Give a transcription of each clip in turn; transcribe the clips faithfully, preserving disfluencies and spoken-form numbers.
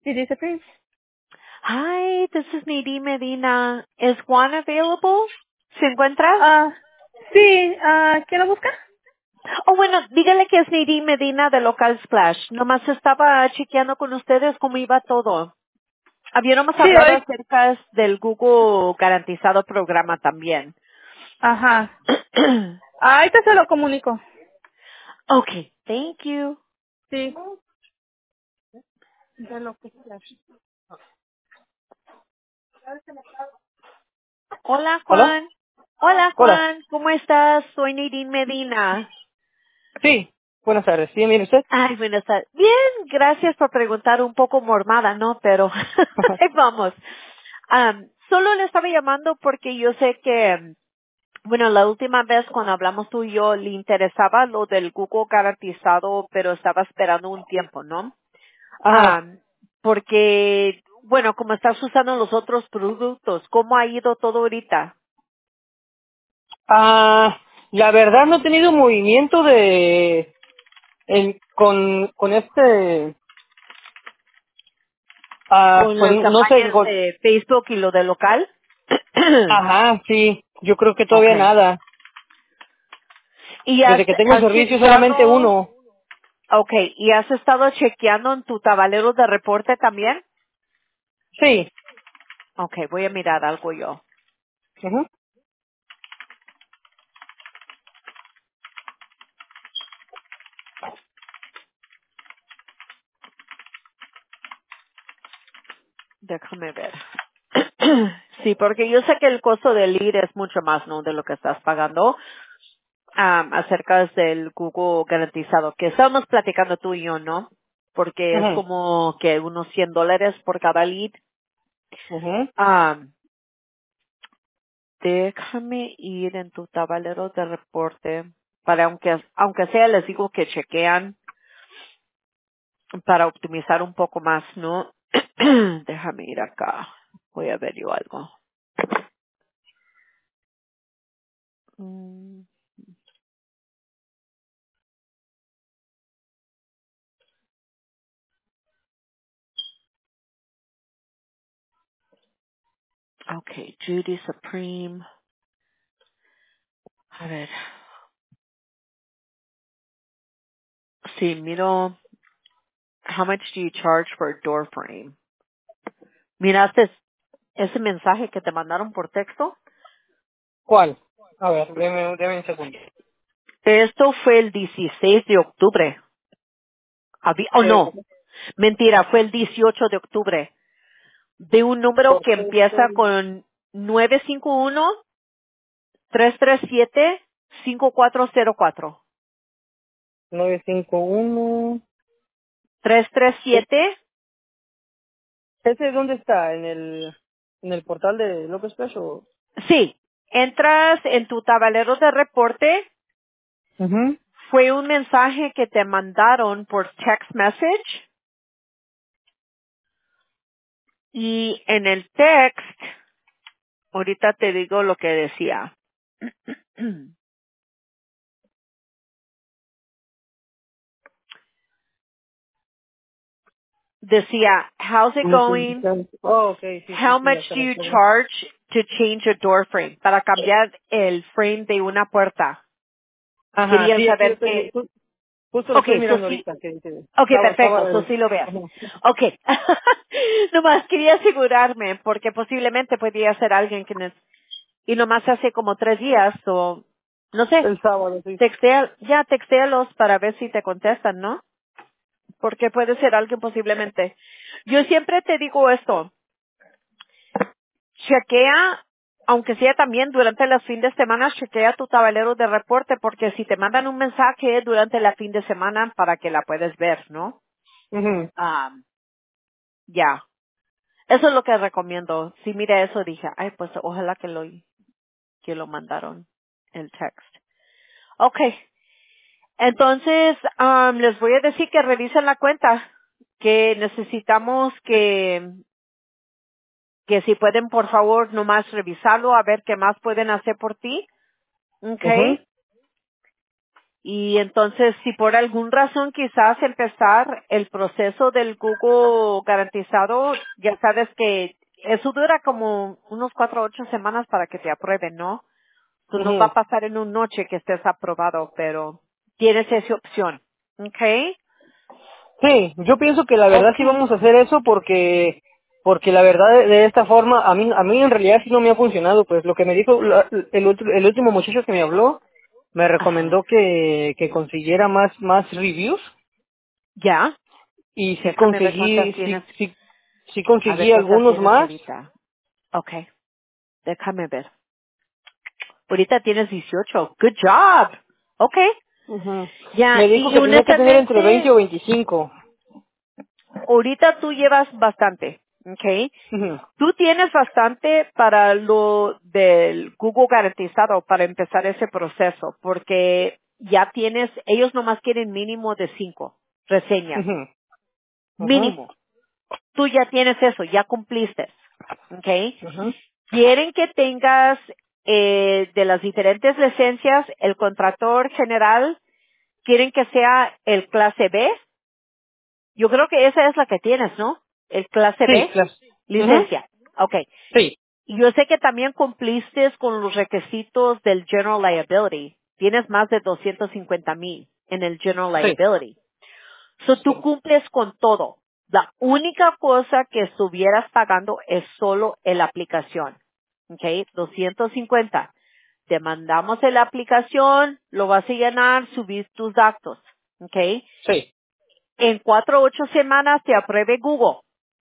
Sí, dice Prince. Hi, this is Nadine Medina. Is Juan available? ¿Se encuentra? Ah, sí, ah, ¿quién lo busca? Oh, bueno, dígale que es Nadine Medina de Local Splash. Nomás estaba chequeando con ustedes cómo iba todo. Habíamos Sí, hablado hoy. acerca del Google Garantizado programa también. Ajá. Ah, ahorita se lo comunico. Okay, thank you. Sí. De lo que sea. Hola, ¿Hola? Juan. Hola, Hola. Juan. ¿Cómo estás? Soy Nadine Medina. Sí, buenas tardes. ¿Sí, mire usted? Ay, buenas tardes. Bien, gracias por preguntar, un poco mormada, ¿no? Pero ahí vamos. Am, solo le estaba llamando porque yo sé que, bueno, la última vez cuando hablamos tú y yo le interesaba lo del Google garantizado, pero estaba esperando un tiempo, ¿no? Ajá. Am, porque, bueno, como estás usando los otros productos, ¿cómo ha ido todo ahorita? Ah, la verdad no he tenido movimiento de... en- con, con este... Ah, Con pues las no sé... campañas con- de Facebook y lo de local. ajá, sí. Yo creo que todavía Okay. nada. ¿Y has, Desde que tengo el has servicio solamente chequeado? uno. Okay, ¿y has estado chequeando en tu tablero de reporte también? Sí. Okay, voy a mirar algo yo. Ajá. Déjame ver. Sí, porque yo sé que el costo del lead es mucho más, ¿no? De lo que estás pagando am, acerca del Google garantizado, que estábamos platicando tú y yo, ¿no? Porque es Ajá. como que unos cien dólares por cada lead. Ajá. Am, déjame ir en tu tablero de reporte para aunque aunque sea les digo que chequean para optimizar un poco más, ¿no? Déjame ir acá. Voy a ver yo algo. Mm, okay, Judy Supreme. A ver. Sí, miro. How much do you charge for a door frame? ¿Miraste ese mensaje que te mandaron por texto? ¿Cuál? A ver, déme, déme un segundo. Esto fue el dieciséis de octubre. Habí- oh, Eh, no. Mentira, fue el dieciocho de octubre. De un número por que texto, empieza con nueve cinco uno, tres tres siete, cinco cuatro cero cuatro. nueve cinco uno. tres tres ¿E- siete. ¿Ese dónde está? ¿En el, en el portal de López Pérez o...? Sí, entras en tu tablero de reporte. Ujú. Fue un mensaje que te mandaron por text message y en el text, ahorita te digo lo que decía. Decía, how's it going? Oh, ok, sí, sí, How sí, much ya se do me you acuerdo. charge to change a door frame? Para cambiar el frame de una puerta. Ajá, Querían sí, aquí lo saber estoy, que, ju- justo lo estoy okay, so mirando sí, ahorita, que dice, okay, estaba, perfecto, estaba, so eh, sí lo veas. ajá. Okay. Nomás quería asegurarme porque posiblemente podía ser alguien que nes- y nomás hace como tres días o no sé, El sábado, sí. textea, ya textéalos para ver si te contestan, ¿no? Porque puede ser alguien posiblemente. Yo siempre te digo esto, chequea, aunque sea también durante los fines de semana, chequea tu tablero de reporte porque si te mandan un mensaje durante la fin de semana para que la puedes ver, ¿no? Ujú. Ah, ya. Eso es lo que recomiendo. Si mire eso, dije, ay, pues ojalá que lo, que lo mandaron el text. Okay. Entonces, am, les voy a decir que revisen la cuenta, que necesitamos que, que si pueden, por favor, nomás revisarlo, a ver qué más pueden hacer por ti. Ujú. Okay. Y entonces, si por algún razón quizás empezar el proceso del Google garantizado, ya sabes que eso dura como unos cuatro o ocho semanas para que te aprueben, ¿no? Tú no va Ujú. a pasar en una noche que estés aprobado, pero tienes esa opción. ¿Ok? Sí, yo pienso que la verdad Ok. sí vamos a hacer eso porque porque la verdad de, de esta forma a mí a mí en realidad sí no me ha funcionado, pues lo que me dijo la- el otro- el último muchacho que me habló me Ajá. recomendó que que consiguiera más más reviews ¿Ya? y sí Déjame ver cuántas conseguí sí tienes. sí sí A conseguí ver cuántas algunos tienes más. ahorita. Ok. Déjame ver. Ahorita tienes dieciocho. Good job. Ok. Ujú. Ya, Me dijo y que tenía que tener entre veinte honestamente, o veinticinco. ahorita tú llevas bastante. Ok. Ujú. Tú tienes bastante para lo del Google garantizado para empezar ese proceso, porque ya tienes, ellos nomás quieren mínimo de cinco reseñas. Ujú. Ujú. Mínimo. Tú ya tienes eso, ya cumpliste. ¿Ok? Ujú. Quieren que tengas eh, de las diferentes licencias, el contrator general, quieren que sea el clase B. Yo creo que esa es la que tienes, ¿no? El clase Sí, B, claro. Ujú. licencia. Ok. Sí, Y yo sé que también cumpliste con los requisitos del General Liability. Tienes más de doscientos cincuenta mil en el General sí, Liability. So, tú sí. cumples con todo. La única cosa que estuvieras pagando es solo en la aplicación. ¿Ok? doscientos cincuenta. Te mandamos en la aplicación, lo vas a llenar, subir tus datos. ¿Ok? Sí. En cuatro o ocho semanas te apruebe Google.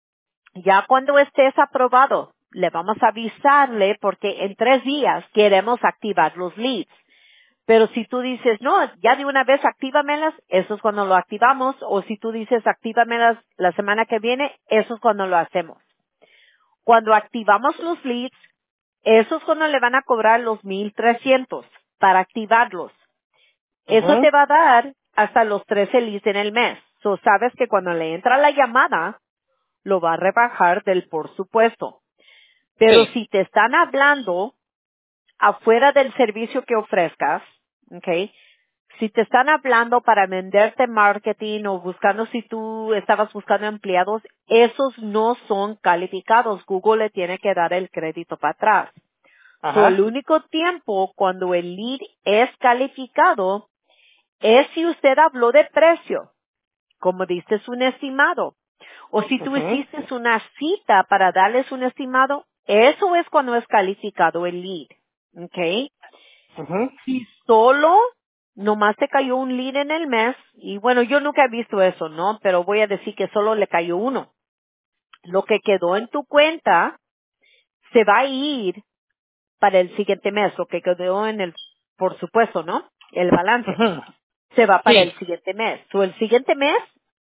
Ya cuando estés aprobado, le vamos a avisarle porque en tres días queremos activar los leads. Pero si tú dices, no, ya de una vez actívamelas, eso es cuando lo activamos. O si tú dices, actívamelas la semana que viene, eso es cuando lo hacemos. Cuando activamos los leads, eso es cuando le van a cobrar los mil trescientos para activarlos. Eso Ujú. te va a dar hasta los trece leads en el mes. So, sabes que cuando le entra la llamada, lo va a rebajar del por supuesto. Pero Sí. si te están hablando afuera del servicio que ofrezcas, ¿ok? Si te están hablando para venderte marketing o buscando si tú estabas buscando empleados, esos no son calificados. Google le tiene que dar el crédito para atrás. So, el Ajá. único tiempo cuando el lead es calificado es si usted habló de precio, como diste un estimado. O si tú Ujú. hiciste una cita para darles un estimado, eso es cuando es calificado el lead. ¿Ok? Ujú. Si solo nomás te cayó un lead en el mes, y bueno, yo nunca he visto eso, ¿no? Pero voy a decir que solo le cayó uno. Lo que quedó en tu cuenta se va a ir para el siguiente mes, lo que quedó en el, por supuesto, ¿no? El balance Ujú. se va para el Sí. siguiente mes. O el siguiente mes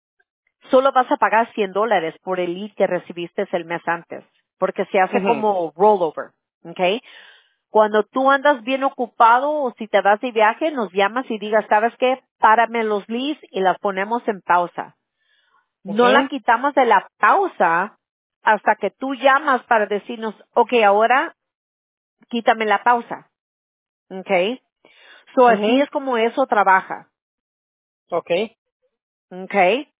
solo vas a pagar cien dólares por el lead que recibiste el mes antes, porque se hace Ujú. como rollover, ¿ok? Cuando tú andas bien ocupado o si te vas de viaje, nos llamas y digas, ¿sabes qué? Párame los leads y las ponemos en pausa. No la Ujú. quitamos de la pausa hasta que tú llamas para decirnos, ok, ahora quítame la pausa. ¿Ok? So así Ujú. es como eso trabaja. Okay. ¿Ok?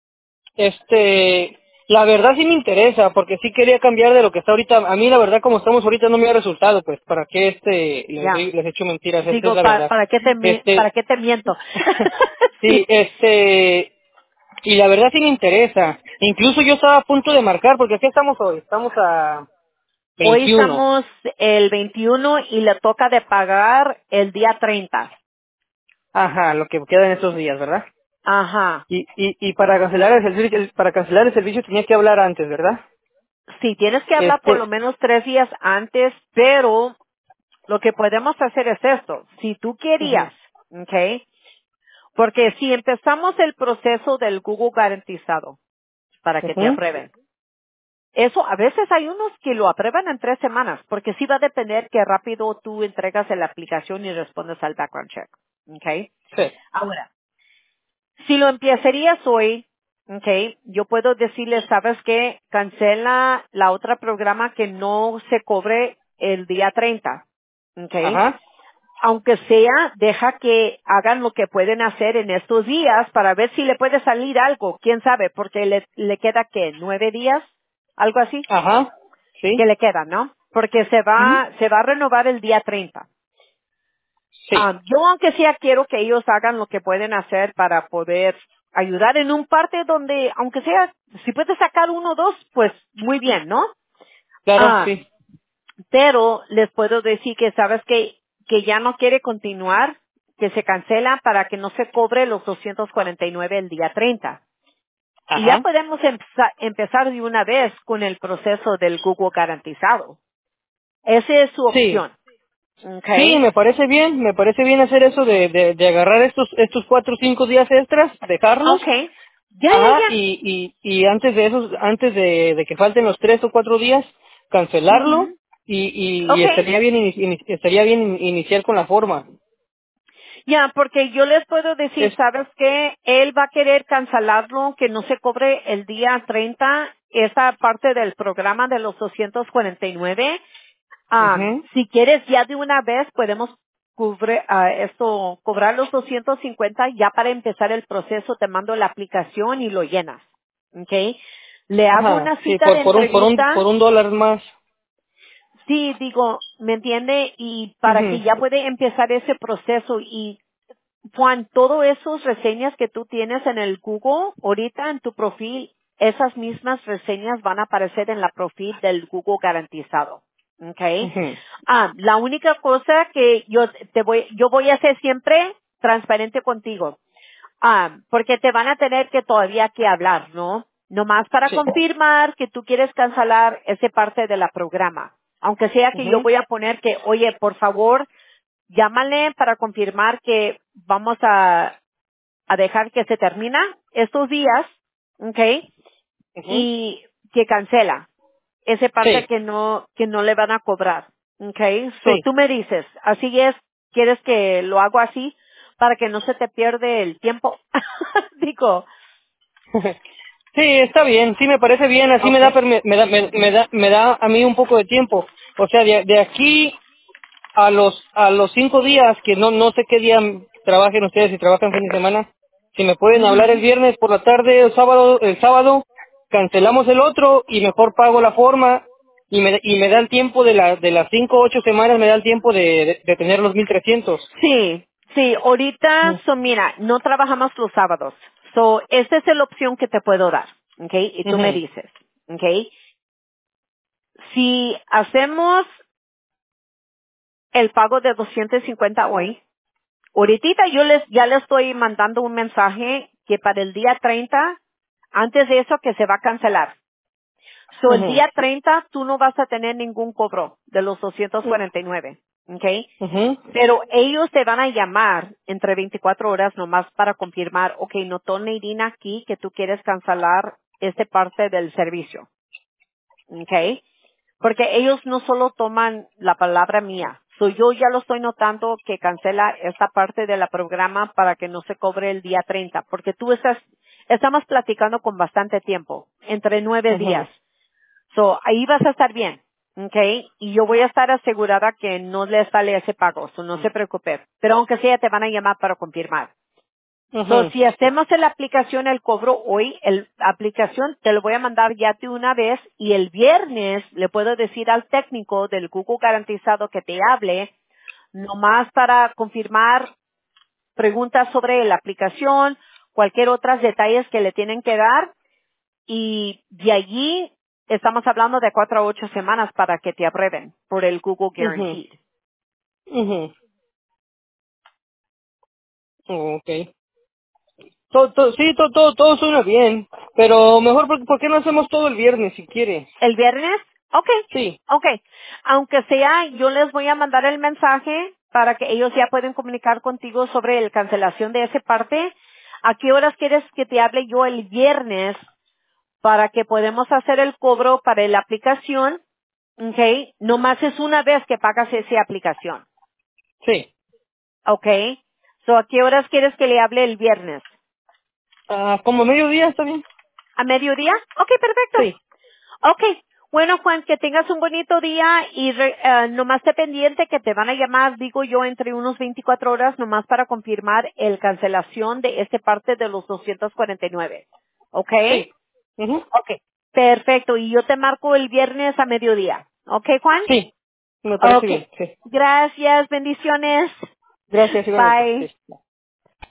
Este, la verdad sí me interesa, porque sí quería cambiar de lo que está ahorita. A mí la verdad como estamos ahorita no me ha resultado, pues, ¿para qué este, les, Ya. di- les echo mentiras? Esta es Digo, la ¿para, verdad. para qué te, mi- para Este, qué te miento? sí, Sí. este, y la verdad sí me interesa. Incluso yo estaba a punto de marcar, porque aquí estamos hoy, estamos a Hoy veintiuno. estamos el veintiuno y le toca de pagar el día treinta. Ajá, lo que queda en estos días, ¿verdad? Ajá. Y, y, y para cancelar el servicio, el- para cancelar el servicio tenía que hablar antes, ¿verdad? Sí, tienes que hablar por lo Este, menos tres días antes, pero lo que podemos hacer es esto. Si tú ujú, querías, ¿ok? Porque si empezamos el proceso del Google garantizado para que te ujú, aprueben, eso a veces hay unos que lo aprueban en tres semanas, porque sí va a depender que rápido tú entregas en la aplicación y respondes al background check, ¿ok? sí, Ahora, si lo empezarías hoy, okay, yo puedo decirle, ¿sabes qué? Cancela la otra programa que no se cobre el día treinta, okay. ajá, aunque sea, deja que hagan lo que pueden hacer en estos días para ver si le puede salir algo, quién sabe, porque le, le queda, ¿qué? ¿Nueve días? Algo así, Ajá. Sí. que le queda, ¿no? Porque se Ujú. va, se va a renovar el día treinta. Sí. Ah, yo aunque sea quiero que ellos hagan lo que pueden hacer para poder ayudar en un parte donde, aunque sea, si puedes sacar uno o dos, pues muy bien, ¿no? Claro, Ah, sí. pero les puedo decir que sabes que, que ya no quiere continuar, que se cancela para que no se cobre los doscientos cuarenta y nueve el día treinta. Y ya Ajá. podemos empeza- empezar de una vez con el proceso del Google garantizado. Esa es su Sí. opción. Sí, ¿Ok? me parece bien, me parece bien hacer eso de, de, de agarrar estos estos cuatro o cinco días extras, dejarlos, Ok. Ya, ya, ajá, ya. y, y, y antes de esos, antes de, de que falten los tres o cuatro días, cancelarlo Ujú. y, y, y Ok. estaría bien ini- ini- estaría bien in- iniciar con la forma. Ya, porque yo les puedo decir, Es, ¿sabes qué? Él va a querer cancelarlo, que no se cobre el día treinta, esa parte del programa de los doscientos cuarenta y nueve. Ah, ujú, si quieres ya de una vez podemos cubre, ah, esto, cobrar los doscientos cincuenta ya para empezar el proceso, te mando la aplicación y lo llenas. ¿Ok? Le hago ajá, una sí, cita de por, por un por un entrevista. por un dólar más. Sí, digo, ¿me entiende? Y para que Ujú, ya puede empezar ese proceso y Juan, todas esas reseñas que tú tienes en el Google, ahorita en tu perfil, esas mismas reseñas van a aparecer en la perfil del Google garantizado. ¿Ok? ujú, Ah, la única cosa que yo te voy, yo voy a ser siempre transparente contigo. Ah, porque te van a tener que todavía que hablar, ¿no? Nomás para sí, confirmar que tú quieres cancelar ese parte de la programa. Aunque sea que yo ujú, voy a poner que, oye, por favor, llámale para confirmar que vamos a, a dejar que se termina estos días, ¿ok? ujú, Y que cancela esa parte sí, que no, que no le van a cobrar, ¿ok? So, sí. tú me dices, así es, ¿quieres que lo hago así para que no se te pierde el tiempo? Digo, Sí, está bien, sí me parece bien, así me ok. da, perme- me da, me, me da, me da a mí un poco de tiempo. O sea, de, de aquí a los, a los cinco días, que no, no sé qué día trabajen ustedes, si trabajan fin de semana, si me pueden hablar el Ujú. viernes por la tarde, el sábado, el sábado, cancelamos el otro y mejor pago la forma y me, y me da el tiempo de la, de las cinco o ocho semanas, me da el tiempo de, de, de tener los mil trescientos. Sí, sí, ahorita, Ujú, so mira, no trabajamos los sábados. So, esta es la opción que te puedo dar, ¿ok? Y tú me ujú, dices, ¿ok? Si hacemos el pago de doscientos cincuenta hoy, ahorita yo les, ya les estoy mandando un mensaje que para el día treinta, antes de eso que se va a cancelar. So, el ujú, día treinta tú no vas a tener ningún cobro de los doscientos cuarenta y nueve, ¿ok? ujú, Pero ellos te van a llamar entre veinticuatro horas nomás para confirmar, ok, notó Neidina aquí que tú quieres cancelar esta parte del servicio, ¿ok? Porque ellos no solo toman la palabra mía. So, yo ya lo estoy notando que cancela esta parte de la programa para que no se cobre el día treinta, porque tú estás, estamos platicando con bastante tiempo, entre nueve ujú, días. So, ahí vas a estar bien, ¿ok? Y yo voy a estar asegurada que no le sale ese pago, so no se preocupe. Pero aunque sea, te van a llamar para confirmar. So, ujú, si hacemos en la aplicación el cobro hoy, el aplicación te lo voy a mandar ya de una vez y el viernes le puedo decir al técnico del Google garantizado que te hable, nomás para confirmar preguntas sobre la aplicación, cualquier otros detalles que le tienen que dar y de allí estamos hablando de cuatro a ocho semanas para que te aprueben por el Google ujú, Guaranteed. ujú. Ok. Todo, todo, sí, todo, todo, todo suena bien, pero mejor, ¿por, por qué no hacemos todo el viernes si quiere? ¿El viernes? Ok, Sí, ok. Aunque sea, yo les voy a mandar el mensaje para que ellos ya pueden comunicar contigo sobre la cancelación de esa parte. ¿A qué horas quieres que te hable yo el viernes para que podamos hacer el cobro para la aplicación? Ok, nomás es una vez que pagas esa aplicación. sí. Ok, so, ¿a qué horas quieres que le hable el viernes? Ah, como mediodía está bien. ¿A mediodía? Ok, perfecto. Sí. Ok. Bueno, Juan, que tengas un bonito día y re- eh, nomás esté pendiente que te van a llamar, digo yo, entre unos veinticuatro horas nomás para confirmar el cancelación de esta parte de los doscientos cuarenta y nueve. ¿Ok? Sí. Ujú. Ok. Perfecto. Y yo te marco el viernes a mediodía. ¿Ok, Juan? Sí, me parece Ok. bien. Sí. Gracias. Bendiciones. Gracias, igualmente. Bye. Sí.